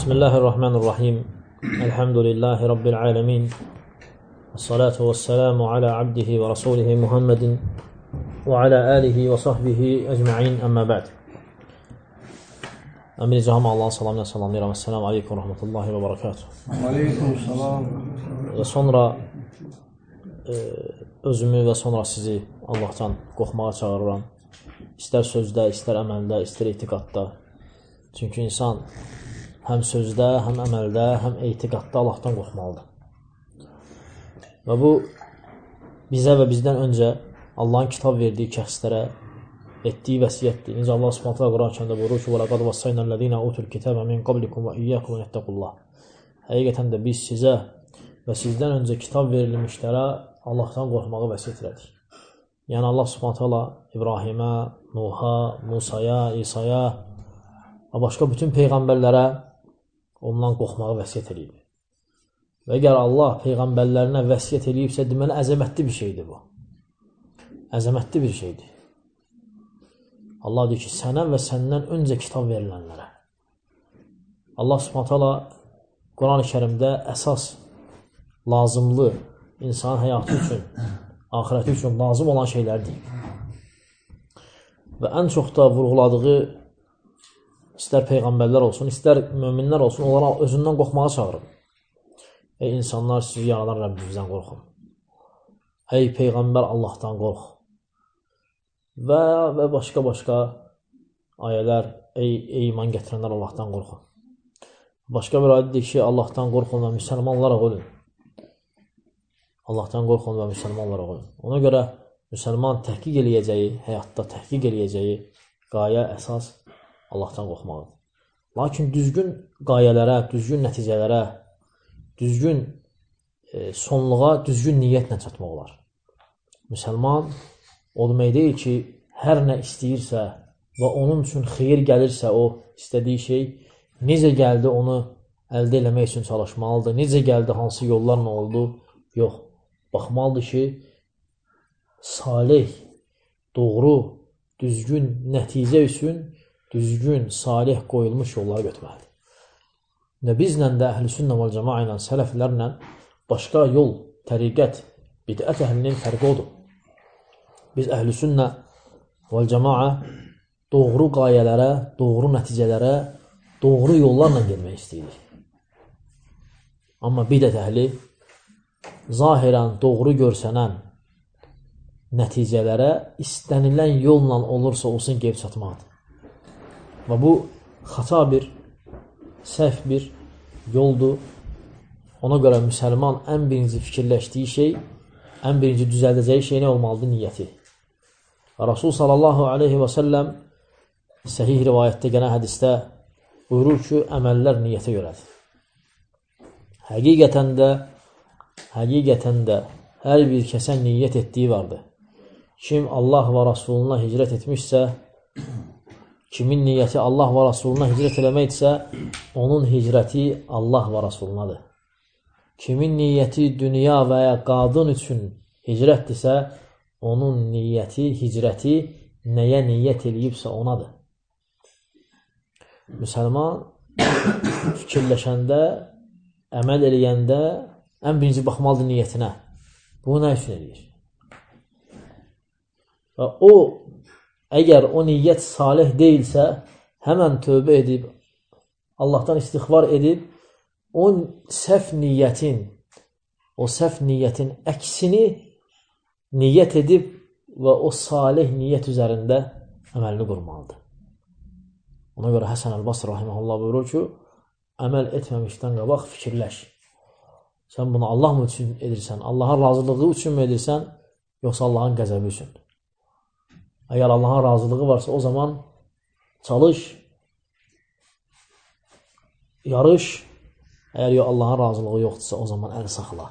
Bismillahirrahmanirrahim. Elhamdülillahi Rabbil alemin. Esselatu vesselamu ala abdihi və rasulihi Muhammedin və ala alihi və sahbihi ecma'in əmmə bə'd. Əmir-i Caham Allah'ın salamına salamlayıram. Esselamu aleykum və rahmetullahi və barakatuhu. Aleykum salam. Və sonra özümü və sonra sizi Allah'tan qorxmağa çağırıram. İstər sözdə, istər əməldə, istər etiqadda. Çünki insan həm sözdə, həm əməldə, həm etiqadda Allah'tan qorxmalıdır. Və bu bizə və bizdən öncə Allah'ın kitab verdiyi şəxslərə etdiyi vəsiyyətdir. Necə Allah Subhanahu va Qur'an-ı buyurur ki: "Və laqad vassaynallazīna utul kitaba min qablikum və iyyakum vettaqullah." Həqiqətən də biz sizə və sizdən öncə kitab verilmişlərə Allah'tan qorxmağı vəsiyyət elədik. Yəni Allah Subhanahu va İbrahimə, Nuha, Musaya, İsaya və başqa bütün peyğəmbərlərə ondan qorxmağı vəsiyyət eləyib. Və əgər Allah peyğəmbərlərinə vəsiyyət eləyibsə, deməli əzəmətli bir şeydir bu. Əzəmətli bir şeydir. Allah deyir ki, sənə və səndən öncə kitab verilənlərə. Allah Subhanahu Quran-ı Kərimdə əsas lazımlı insan həyatı üçün, axirəti üçün lazım olan şeylər deyib. Və ən çox da vurğuladığı istər peyğəmbərlər olsun, istər möminlər olsun, onlara özündən qorxmağa çağırın. Ey insanlar, sizi yaradan Rəbbinizdən qorxun. Ey peyğəmbər, Allah'tan qorx. Və başqa ayələr, ey iman gətirənlər, Allah'tan qorxun. Başqa bir ayədir ki, Allah'tan qorxun və müsəlmanlara olun. Allah'tan qorxun və müsəlmanlara olun. Ona görə müsəlman təhqiq eləyəcəyi, həyatda təhqiq eləyəcəyi qayə, əsas Allah'tan qorxmalıdır. Lakin düzgün qayələrə, düzgün nəticələrə, düzgün sonluğa, düzgün niyyətlə çatmaq olar. Müsəlman o demək deyil ki, hər nə istəyirsə və onun üçün xeyir gəlirsə o istədiyi şey, necə gəldi onu əldə eləmək üçün çalışmalıdır, necə gəldi, hansı yollarla oldu, yox. Baxmalıdır ki, salih, doğru, düzgün nəticə üçün düzgün, salih qoyulmuş yollara götürməlidir. Və bizlə də əhl-i sünnə və cəmaa ilə, sələflərlə başqa yol, təriqət, bidət əhlinin fərqi odur. Biz əhl-i sünnə və cəmaa doğru qayələrə, doğru nəticələrə, doğru yollarla gelmək istəyirik. Amma bidət əhli zahirən doğru görsənən nəticələrə istənilən yolla olursa olsun gəlib çatmaqdır. Və bu xata bir, səhv bir yoldur. Ona görə müsəlman ən birinci fikirləşdiyi şey, ən birinci düzəldəcəyi şey nə olmalıdır? Niyyəti. Rasul sallallahu aleyhi və səlləm səhih rivayətdə gələn hədisdə buyurur ki, əməllər niyyətə görədir. Həqiqətən də hər bir kəsə niyyət etdiyi vardır. Kim Allah və Rasuluna hicrət etmişsə, kimin niyyəti Allah və Rasuluna hicrət eləməkdirsə, onun hicrəti Allah və Rasulunadır. Kimin niyyəti dünya və ya qadın üçün hicrətdirsə, onun niyyəti, hicrəti nəyə niyyət eləyibsə onadır. Müsəlman fikirləşəndə, əməl eləyəndə ən birinci baxmalıdır niyyətinə. Bu nə üçün eləyir? Və o, əgər o niyyət salih deyilsə, həmən tövbə edib, Allah'tan istiğfar edib, o səhv niyyətin əksini niyyət edib və o salih niyyət üzərində əməlini qurmalıdır. Ona görə Həsən Əl-Basri rahiməhullah buyurur ki, əməl etməmişdən qabaq fikirləş. Sən bunu Allah mı üçün edirsən, Allahın razılığı üçün mü edirsən, yoxsa Allahın qəzəbi üçün? Əgər Allahın razılığı varsa, o zaman çalış, yarış. Əgər Allahın razılığı yoxdursa, o zaman əl saxla.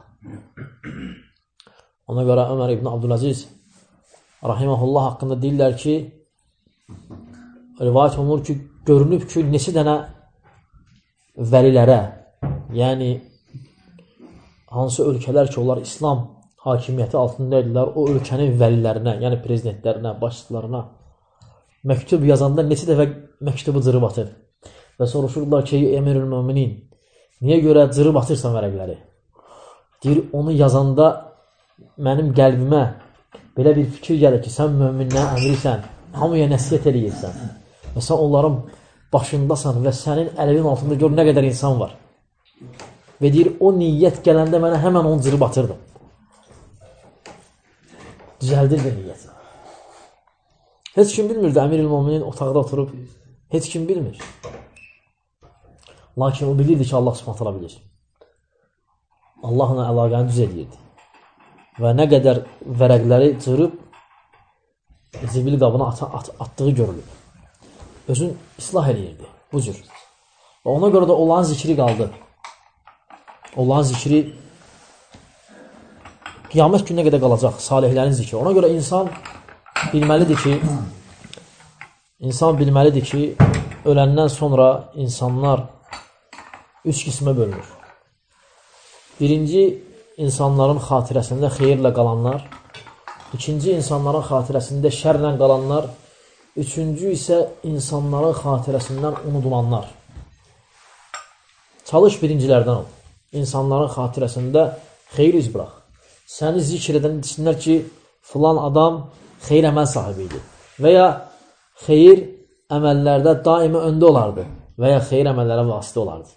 Ona görə Ömər ibn Abdüləziz rahiməhullah haqqında deyirlər ki, rivayət olunur ki, görünüb ki, neçə dənə vəlilərə, yəni hansı ölkələr ki, onlar İslam hakimiyyəti altında idilər, o ölkənin vəlilərinə, yəni prezidentlərinə, başçılarına məktub yazanda neçə dəfə məktubu cırıb atır. və soruşurlar ki, Emirül Müminin, niyə görə cırıb atırsan vərəqləri? Deyir, onu yazanda mənim qəlbimə belə bir fikir gəlir ki, sən mömindən əmrisən, hamıya nəsiyyət eləyirsən və sən onların başındasan və sənin əlinin altında gör nə qədər insan var. Və deyir, o niyyət gələndə mənə həmən onu cırıb atırdım. Düzəldirdi niyyəti. Heç kim bilmirdi, Əmir-ül Müminin otaqda oturub, heç kim bilmir. Lakin o bilirdi ki, Allah subhanətələ bilir. Allahla əlaqəni düz edirdi. Və nə qədər vərəqləri cırıb, zibil qabına atdığı görülür. Özün islah eləyirdi, bu cür. Və ona görə də Allahın zikri qaldı. Allahın zikri qiyamət gününə qədər qalacaq, salihlərin zikri. Ona görə insan bilməlidir ki, öləndən sonra insanlar 3 qismə bölünür. Birinci, insanların xatirəsində xeyirlə qalanlar. İkinci, insanların xatirəsində şərlə qalanlar. Üçüncü isə insanların xatirəsindən unudulanlar. Çalış birincilərdən ol. İnsanların xatirəsində xeyir iz bıraq. Səni zikr edən desinlər ki, filan adam xeyir əməl sahibi idi. Və ya xeyir əməllərdə daimi öndə olardı. Və ya xeyir əməllərə vasitə olardı.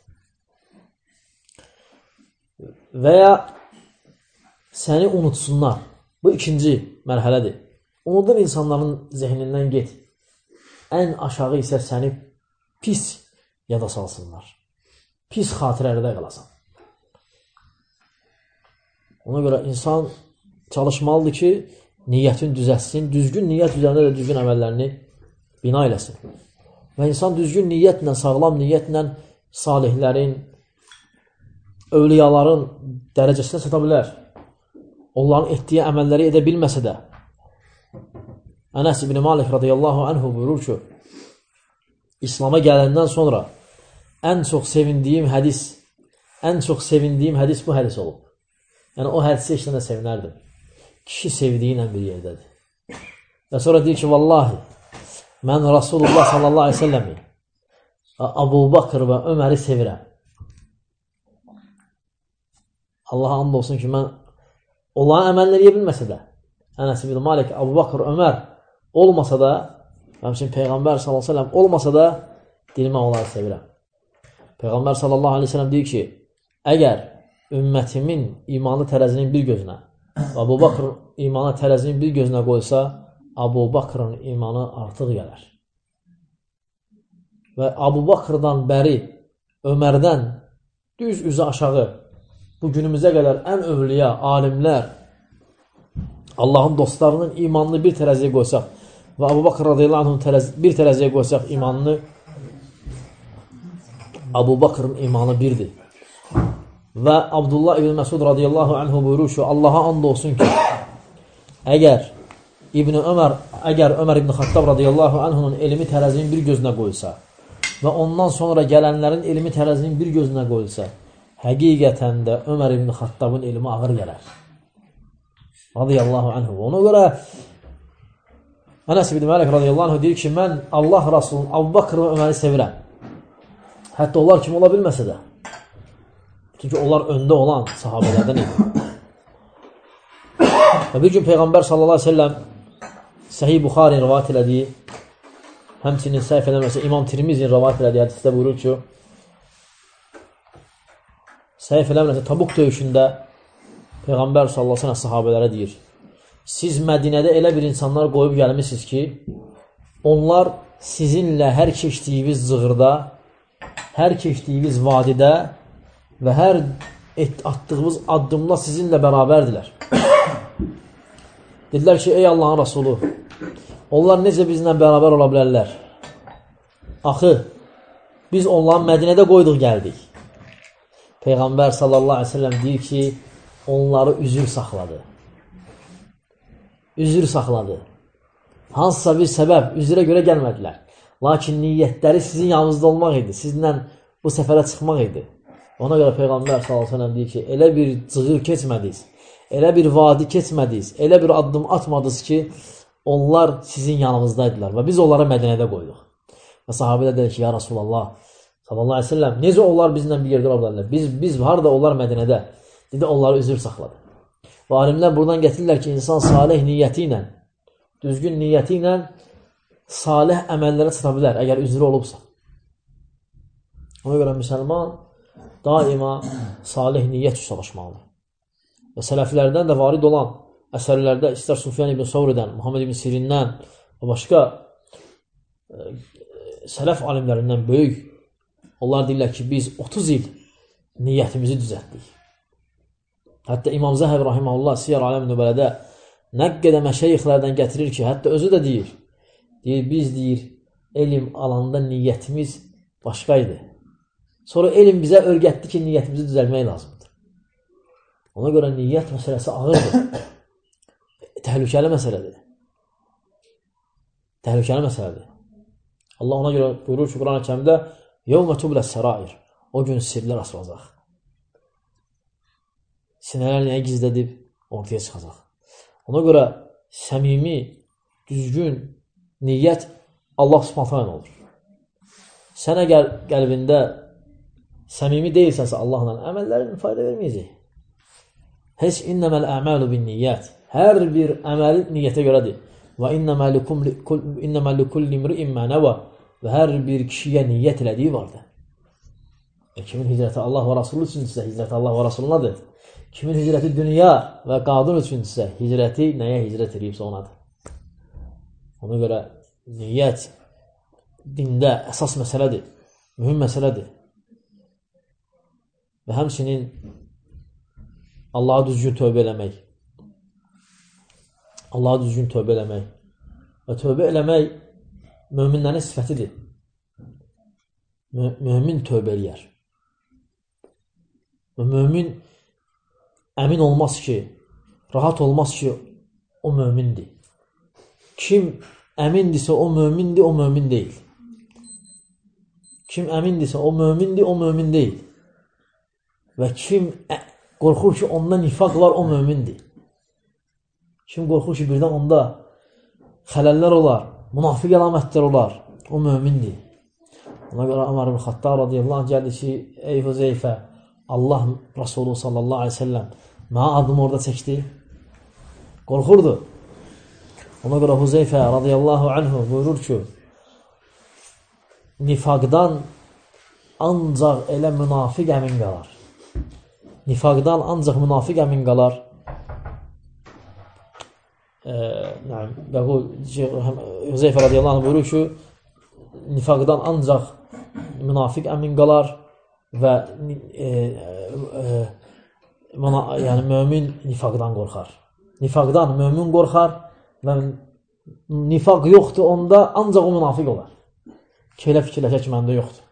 Və ya səni unutsunlar. Bu ikinci mərhələdir. Unudur insanların zehnindən get. Ən aşağı isə səni pis yada salsınlar. Pis xatirələrdə qalasan. Ona görə insan çalışmalıdır ki, niyyətin düzəlsin. Düzgün niyyət üzərində də düzgün əməllərini bina eləsin. Və insan düzgün niyyətlə, sağlam niyyətlə salihlərin, övliyaların dərəcəsinə çata bilər. Onların etdiyi əməlləri edə bilməsə də. Ənəs ibn Malik radiyallahu anhu buyurur ki, İslam'a gələndən sonra ən çox sevindiyim hədis bu hədis olub. Yəni, o hədisi işləndə sevinərdim. Kişi sevdiyi ilə bir yerdədir. Və sonra deyir ki, vallahi, mən Rasulullah sallallahu aleyhi ve selləmi, Abu Bakr və Öməri sevirəm. Allaha and olsun ki, mən onların əməlləri edə bilməsə də, Ənəs ibn Malik, Abu Bakr, Ömər olmasa da, həmçinin Peyğəmbər sallallahu aleyhi ve sellem olmasa da, dilmə onları sevirəm. Peyğəmbər sallallahu aleyhi ve sellem deyir ki, əgər ümmətimin imanı tərəzinin bir gözünə, Abu Bakrın imanı tərəzinin bir gözünə qoysa, Abu Bakrın imanı artıq gələr. Və Abu Bakrdan bəri, Ömərdən düz üzə aşağı, bu günümüzə qədər ən övliya, alimlər, Allahın dostlarının imanını bir tərəziyə qoysaq və Abu Bakr radiyallahu anh bir tərəziyə qoysaq imanını, Abu Bakrın imanı birdir. Və Abdullah ibn Məsud radiyallahu anhu buyurur ki, Allaha and olsun ki, əgər Ömər ibn Xattab radiyallahu anhunun elmi tərəzinin bir gözünə qoyulsa və ondan sonra gələnlərin elmi tərəzinin bir gözünə qoyulsa, həqiqətən də Ömər ibn Xattabın elmi ağır gələr. Radiyallahu anhu. Ona görə Ənəs ibn Malik radiyallahu anhu deyir ki, mən Allah Rasulun Abu Bakr və Öməri sevirəm. Hətta onlar kim ola bilməsə də. Çünki onlar öndə olan sahabələrdən idi. Və bir gün Peyğəmbər sallallahu aleyhi ve sellem Səhih Buxari rivayət elədiyi, həmçinin səhv eləməsə İmam Tirmizi rivayət elədiyi hədisdə buyurur ki, səhv eləməsə Tabuk döyüşündə Peyğəmbər sallallahu aleyhi ve sellem sahabələrə deyir, siz Mədinədə elə bir insanlar qoyub gəlmişsiniz ki, onlar sizinlə hər keçdiyiniz zığırda, hər keçdiyiniz vadidə və hər atdığımız addımla sizinlə bərabərdirlər. Dedilər ki, ey Allahın Rasulü, onlar necə bizlə bərabər ola bilərlər? Axı, biz onları Mədinədə qoyduq, gəldik. Peyğəmbər sallallahu aleyhi ve sellem deyir ki, onları üzür saxladı. Üzür saxladı. Hansısa bir səbəb, üzrə görə gəlmədilər. Lakin niyyətləri sizin yanınızda olmaq idi, sizinlə bu səfərə çıxmaq idi. Ona görə Peyğəmbər sallallahu aleyhi ve sellem deyir ki, elə bir cığır keçmədiniz, elə bir vadi keçmədiniz, elə bir addım atmadınız ki, onlar sizin yanınızdaydılar və biz onları Mədinədə qoyduq. Və sahabələr deyir ki, ya Rasulallah, sallallahu aleyhi ve sellem. Necə onlar bizlə bir yerdə ola bilərlər? Biz harada, onlar Mədinədə. Dedi, onları üzr saxladı. Və alimlər buradan gətirirlər ki, insan salih niyyəti ilə, düzgün niyyəti ilə salih əməllərə çata bilər, əgər üzrü olubsa. Ona görə müsəlman daima salih niyyət üçün çalışmalıdır. Və sələflərdən də varid olan əsərlərdə, istər Sufyan ibn Savridən, Muhammed ibn Sirindən və başqa sələf alimlərindən böyük, onlar deyirlər ki, biz 30 il niyyətimizi düzəltdik. Hətta İmam Zəhəb rahiməhullah Siyar Aləm Nübələdə nə qədər məşəyixlərdən gətirir ki, hətta özü də deyir, biz deyir, elm alanda niyyətimiz başqa idi. Sonra elm bizə öyrətdi ki, niyyətimizi düzəlmək lazımdır. Ona görə niyyət məsələsi ağırdır. Təhlükəli məsələdir. Təhlükəli məsələdir. Allah ona görə buyurur ki, Quran-ı Kərimdə يَوْمَ تُبْلَ السَّرَائِرِ O gün sirlər açılacaq. Sinələr nəyə gizlədib? Ortaya çıxacaq. Ona görə səmimi, düzgün niyyət Allah subhanətən olur. Sən əgər qəlbində səmimi deyilsənsə Allahla, əməllərin fayda verməyəcək. Heç innəməl əməlu bin niyyət. Hər bir əməli niyyətə görədir. Və innəmə likulli imri'in mə nəvə. Və hər bir kişiyə niyyət elədiyi vardır. Kimin hicrəti Allah və Rasulü üçünsə, hicrəti Allah və Rasulünadır. Kimin hicrəti dünya və qadın üçünsə, hicrəti nəyə hicrət edibsə onadır. Ona görə niyyət dində əsas məsələdir, mühüm məsələdir. Və həmçinin Allaha düzgün tövbə eləmək. Allaha düzgün tövbə eləmək. Və tövbə eləmək möminlərin sifətidir. Mömin tövbə eləyər. Və mömin əmin olmaz ki, rahat olmaz ki, o mömindir. Kim əmindirsə o mömindir, o mömin deyil. Kim əmindirsə o mömindir, o mömin deyil. Və kim qorxur ki, onda nifaq var, o mömindir. Kim qorxur ki, birdən onda xələllər olar, münafiq əlamətlər olar, o mömindir. Ona görə Ömər ibn Xattab radiyallahu anh gəldi ki, ey Hüzeyfə, Allah Rasulü sallallahu aleyhi ve sellem mənə adımı orada çəkdi. Qorxurdu. Ona görə Hüzeyfə radiyallahu anhu buyurur ki, nifaqdan ancaq elə münafiq əmin qalar. Nifaqdan ancaq münafiq əmin qalar. Hüzeyfə radiyallahu anh buyurur ki, nifaqdan ancaq münafiq əmin qalar və yəni mömin nifaqdan qorxar. Nifaqdan mömin qorxar və nifaq yoxdur onda, ancaq o münafiq olar. Elə fikirləşək ki, məndə yoxdur.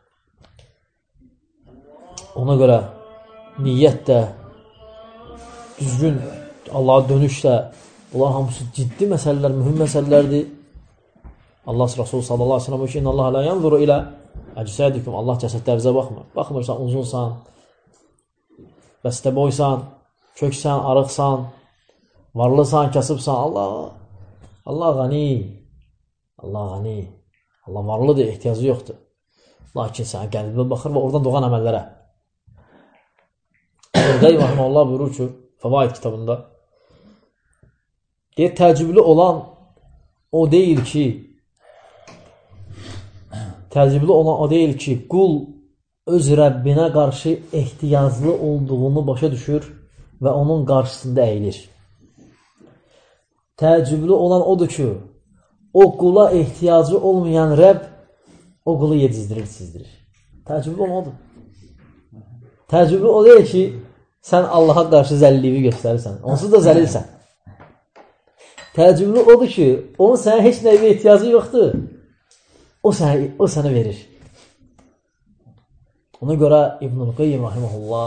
Ona görə niyyət də, düzgün Allaha dönüş də, bunlar hamısı ciddi məsələlər, mühüm məsələlərdir. Allah Rasulü sallallahu aleyhi ve sellem buyurur ki, İnna Allah la yanzuru ilə əcsədikum. Allah cəsədlərinizə baxmır. Baxmırsan, uzunsan, bəstə boysan, köksən, arıqsan, varlısan, kasıbsan. Allah qani. Allah qani. Allah varlıdır, ehtiyacı yoxdur. Lakin sənə qəlbə baxır və oradan doğan əməllərə. Allah buyurur ki, Fəvaid kitabında deyir, təəccüblü olan o deyil ki, qul öz Rəbbinə qarşı ehtiyaclı olduğunu başa düşür və onun qarşısında əyilir. Təəccüblü olan odur ki, o qula ehtiyacı olmayan Rəbb o qulu yedizdirir, sizdirir. Təəccüblü olan odur. Təəccüblü o deyil ki, sən Allaha qarşı zəlliliyi göstərirsən, onsuz da zəlilsən. Təəccüblü odur ki, onun sənə heç nəyə ehtiyacı yoxdur. O sənə verir. Ona görə İbn-i Qeyyim rahiməhullah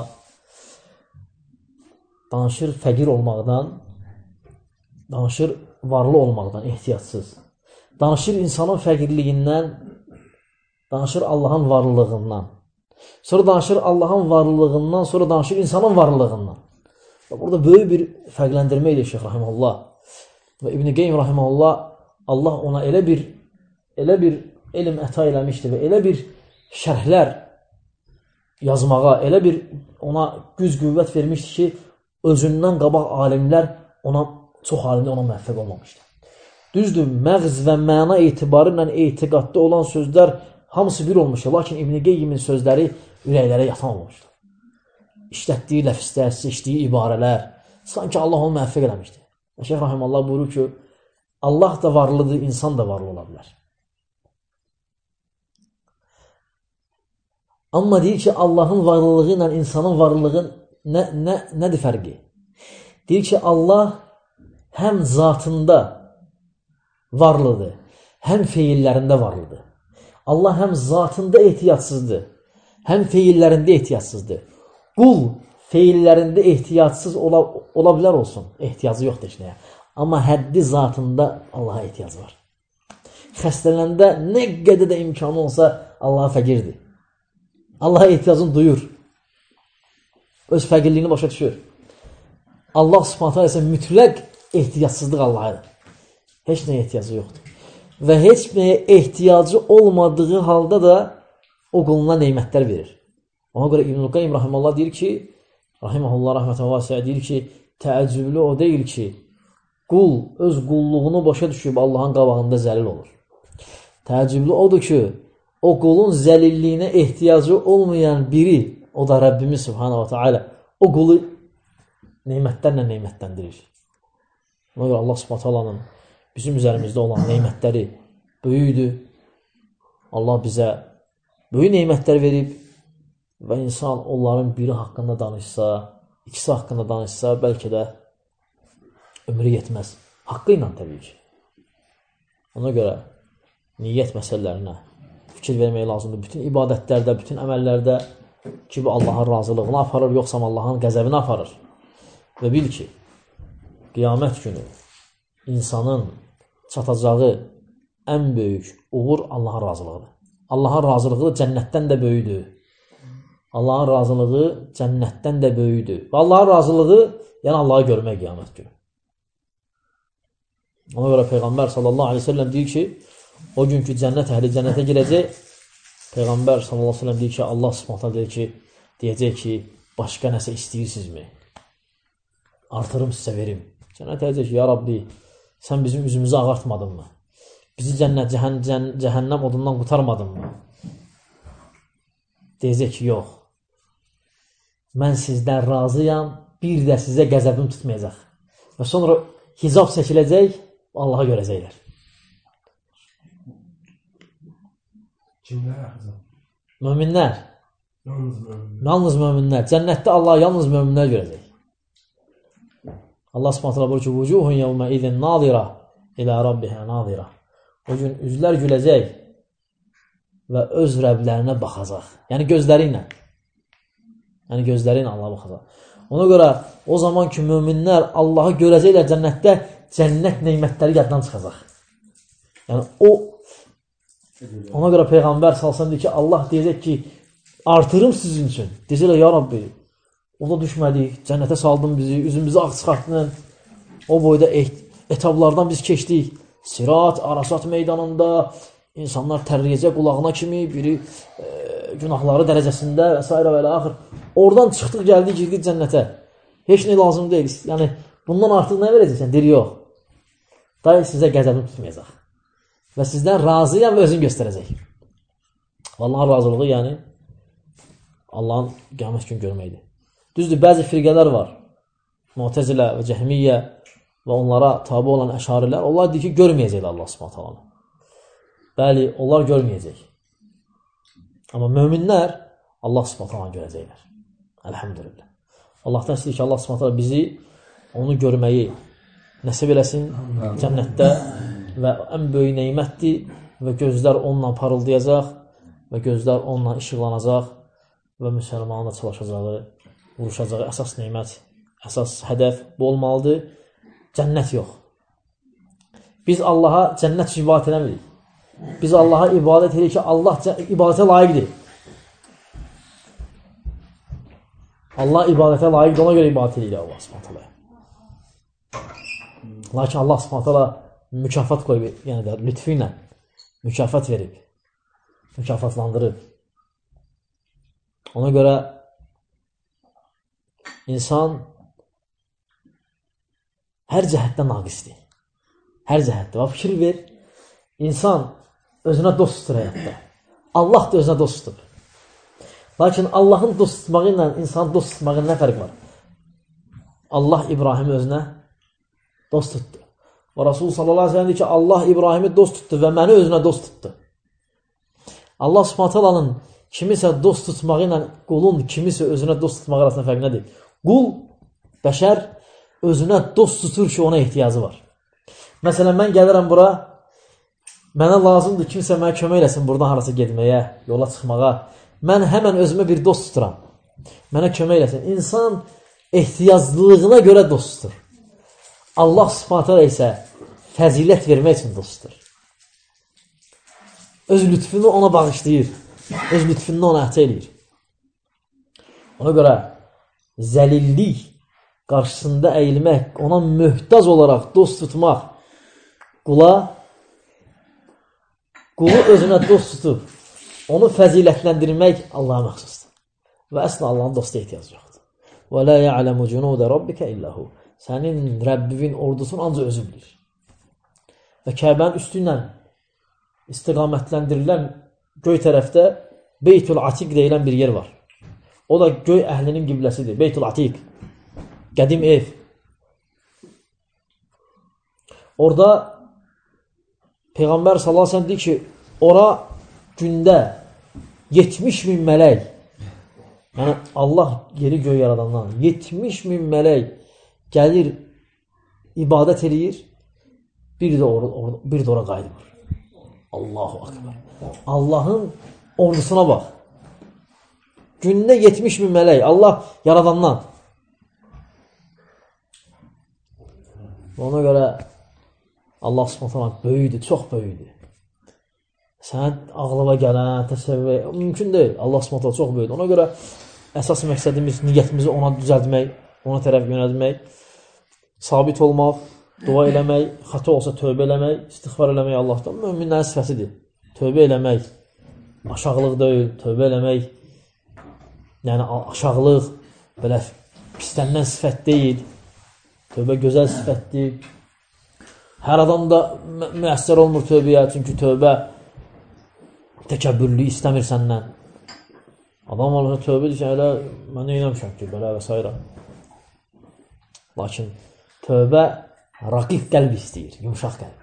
danışır fəqir olmaqdan, danışır varlı olmaqdan, ehtiyatsız. Danışır insanın fəqirliyindən, danışır Allahın varlılığından. Sonra danışır Allahın varlılığından, sonra danışır insanın varlılığından. Burada böyük bir fərqləndirmə edir Şeyx rahiməhullah. Və İbn-i Qeyyim rahiməhullah, Allah ona elə bir elm əta eləmişdir və elə bir şərhlər yazmağa elə bir ona güc qüvvət vermişdi ki, özündən qabaq alimlər ona, çox alimlər ona müvəffəq olmamışdı. Düzdür, məğz və məna etibarı ilə etiqadda olan sözlər hamısı bir olmuşdu, lakin İbn Qeyyimin sözləri ürəklərə yatan olmuşdu. İşlətdiyi ləfslər, seçdiyi ibarələr, sanki Allah onu müvəffəq eləmişdi. Şeyx Rahimallah buyurur ki, Allah da varlıdır, insan da varlı ola bilər. Amma deyir ki, Allahın varlığı ilə insanın varlığı nədir fərqi? Deyir ki, Allah həm zatında varlıdır, həm feillərində varlıdır. Allah həm zatında ehtiyatsızdır, həm feillərində ehtiyatsızdır. Qul feillərində ehtiyatsız ola bilər olsun, ehtiyacı yoxdur heç nəyə. Amma həddi zatında Allaha ehtiyac var. Xəstələndə nə qədər də imkanı olsa Allaha fəqirdir. Allaha ehtiyacını duyur. Öz fəqirliyini başa düşür. Allah subhanət hələ isə mütləq ehtiyacsızlıq Allah'adır. Heç nəyə ehtiyacı yoxdur. Və heç nəyə ehtiyacı olmadığı halda da o quluna neymətlər verir. Ona görə İbn-i Qayyim Rahimallah deyir ki, Rahiməhullah rəhmətən vasiyə deyir ki, təəccüblü o deyil ki, qul öz qulluğunu başa düşüb Allahın qabağında zəlil olur. Təəccüblü odur ki, o qulun zəlilliyinə ehtiyacı olmayan biri, o da Rəbbimiz Subhanahu wa ta'ala, o qulu neymətlərlə neymətləndirir. Ona görə Allah Subhanahu wa ta'ala'nın bizim üzərimizdə olan neymətləri böyüdür. Allah bizə böyük neymətlər verib və insan onların biri haqqında danışsa, ikisi haqqında danışsa, bəlkə də ömrü yetməz. Haqqı ilə təbii ki. Ona görə niyyət məsələlərinə fikir vermək lazımdır. Bütün ibadətlərdə, bütün əməllərdə ki, bu Allahın razılığını aparır, yoxsa Allahın qəzəbini aparır. Və bil ki, qiyamət günü insanın çatacağı ən böyük uğur Allahın razılığıdır. Allahın razılığı cənnətdən də böyüdür. Allahın razılığı cənnətdən də böyüdür. Və Allahın razılığı, yəni Allahı görmək qiyamət günü. Ona görə Peyğəmbər sallallahu aleyhi ve sellem deyir ki, o günkü cənnət əhli cənnətə girəcək. Peyğəmbər sallallahu aleyhi ve sellem deyir ki, Allah subhanətə deyəcək ki, başqa nəsə istəyirsinizmi? Artırım sizə verim. Cənnət deyəcək ki, ya Rabbi, sən bizim üzümüzü ağartmadın mı? Bizi cəhənnəm odundan qurtarmadın mı? Deyəcək ki, yox. Mən sizdən razıyam, bir də sizə qəzəbim tutmayacaq. Və sonra hicab çəkiləcək, Allah'a görəcəklər. Kimlər axıcaq? Möminlər. Yalnız möminlər. Yalnız möminlər. Cənnətdə Allah yalnız möminlər görəcək. Allah subhanət hələ buyurur ki, vucuhun yevmə idin nazira ilə rabbihə nazira. O gün üzlər güləcək və öz Rəblərinə baxacaq. Yəni gözləri ilə. Yəni gözləri ilə Allah'a baxacaq. Ona görə o zaman ki, möminlər Allah'ı görəcəklər cənnətdə, cənnət neymətləri yaddan çıxacaq. Yəni ona görə Peyğəmbər salsan deyir ki, Allah deyəcək ki, artırım sizin üçün. Deyəcəklər, ya Rabbi, o da düşmədik, cənnətə saldın bizi, üzümüzü ağ çıxartdın, o boyda etablardan biz keçdik. Sirat, Arasat meydanında insanlar tərləyəcək qulağına kimi, biri günahları dərəcəsində və s. və axır. Oradan çıxdıq, gəldik, girdik cənnətə. Heç nə lazım deyil. Yəni, bundan artıq nə verəcəksən? Deyir, yox. Day sizə qəzəbini tutmayacaq. Və sizdən razıyam və özünü göstərəcək. Allahın razılığı, yəni, Allahın qiyamət gün görməkdir. Düzdür, bəzi firqələr var. Mu'təzilə və Cəhmiyyə və onlara tabi olan əşarilər. Onlar deyir ki, görməyəcəklər Allah subhanət hələ. Bəli, onlar görməyəcək. Amma möminlər Allah subhanət hələ görəcəklər. Əlhəmdülillah. Allahdan istəyir ki, Allah subhanət hələ bizi onu görməyi nəsib eləsin cənnətdə və ən böyük neymətdir və gözlər onunla parıldayacaq və gözlər onunla işıqlanacaq və müsəlmanın da çalışacağı, vuruşacağı əsas neymət, əsas hədəf bu olmalıdır. Cənnət yox. Biz Allaha cənnət üçün ibadət eləmirik. Biz Allaha ibadət edirik ki, Allah ibadətə layiqdir. Allah ibadətə layiqdir, ona görə ibadət edirik Allah subhanətələ. Lakin Allah subhanətələ mükafat qoyub, yəni də lütfü ilə mükafat verib, mükafatlandırıb. Ona görə insan hər cəhətdən naqisdir. Hər cəhətdə. Və fikir ver, insan özünə dost tutur həyatda. Allah da özünə dost tutur. Lakin Allahın dost tutmağı ilə insanın dost tutmağı nə fərq var? Allah İbrahimi özünə dost tutdu. Və Rasul sallallahu aleyhi ve sellem deyir ki, Allah İbrahimi dost tutdu və məni özünə dost tutdu. Allah subhanahu ta'alanın kimisə dost tutmağı ilə qulun kimisə özünə dost tutmağı arasında fərq nədir? Qul, bəşər özünə dost tutur ki, ona ehtiyacı var. Məsələn, mən gəlirəm bura, mənə lazımdır kimsə mənə kömək eləsin buradan harasa getməyə, yola çıxmağa. Mən həmən özümə bir dost tuturam. Mənə kömək eləsin. İnsan ehtiyaclılığına görə dost tutur. Allah subhanahu ta'ala isə fəzilət vermək üçün dost tutur. Öz lütfünü ona bağışlayır. Öz lütfünü ona əhcə eləyir. Ona görə zəlillik qarşısında əyilmək, ona möhtac olaraq dost tutmaq, qulu özünə dost tutub, onu fəzilətləndirmək Allaha məxsusdur. Və əslən Allahın dosta ehtiyacı yoxdur. Və la ya'lamu cunuda rabbika illa hu. Sənin Rəbbinin ordusunu ancaq özü bilir. Və Kəbənin üstü ilə istiqamətləndirilən göy tərəfdə Beytul Atiq deyilən bir yer var. O da göy əhlinin qibləsidir. Beytul Atiq. Qədim ev. Orada Peyğəmbər sallallahu əleyhi və səlləm deyir ki, ora gündə 70.000 mələk, yəni Allah yeri göy yaradandan 70.000 mələk gəlir, ibadət eləyir, bir də ora qayıdılır. Allahu akbar. Allahın ordusuna bax. Gündə 70.000 mələk, Allah yaradandan. Ona görə Allah subhanahu böyüdür, çox böyüdür. Sənə ağlıma gələn, təsəvvür, mümkün deyil. Allah subhanahu çox böyüdür. Ona görə əsas məqsədimiz, niyyətimizi ona düzəltmək, ona tərəf yönəltmək, sabit olmaq, dua eləmək, xəta olsa tövbə eləmək, istiğfar eləmək Allahdan möminlərin sifəsidir. Tövbə eləmək aşağılıq deyil, tövbə eləmək, yəni aşağılıq, belə pislənən sifət deyil. Tövbə gözəl sifətdir. Hər adam da müəssər olmur tövbəyə, çünki tövbə təkəbbürlüyü istəmir səndən. Adam olursa tövbə deyir ki, elə mən neynəmişəm ki, belə və s. Lakin tövbə raqib qəlb istəyir, yumuşaq qəlb.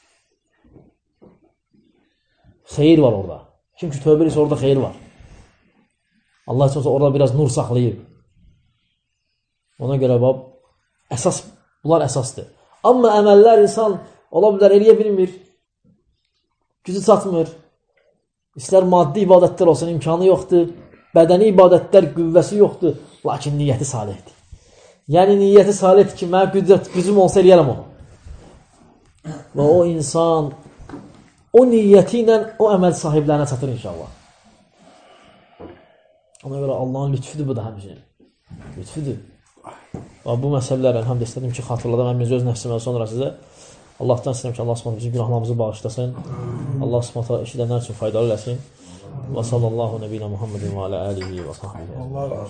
Xeyir var orada. Çünki tövbə deyirsə orada xeyir var. Allah üçün orada biraz nur saxlayıb. Ona görə bunlar əsasdır. Amma əməllər insan ola bilər, eləyə bilmir. Gücü çatmır. İstər maddi ibadətlər olsun, imkanı yoxdur. Bədəni ibadətlər qüvvəsi yoxdur. Lakin niyyəti salihdir. Yəni niyyəti salihdir ki, mən gücüm olsa eləyərəm onu. Və o insan o niyyəti ilə o əməl sahiblərinə çatır inşallah. Ona görə Allahın lütfüdür bu da həmçinin. Lütfüdür. Və bu məsələlərlə həm də istədim ki, xatırladaq həmimiz öz nəfsimə sonra sizə. Allahdan istəyirəm ki, Allah subhanahu bizim günahlarımızı bağışlasın. Allah subhanahu eşidənlər üçün faydalı eləsin. Və sallallahu nəbiyyina Muhammedin və alə alihi və sahbihi.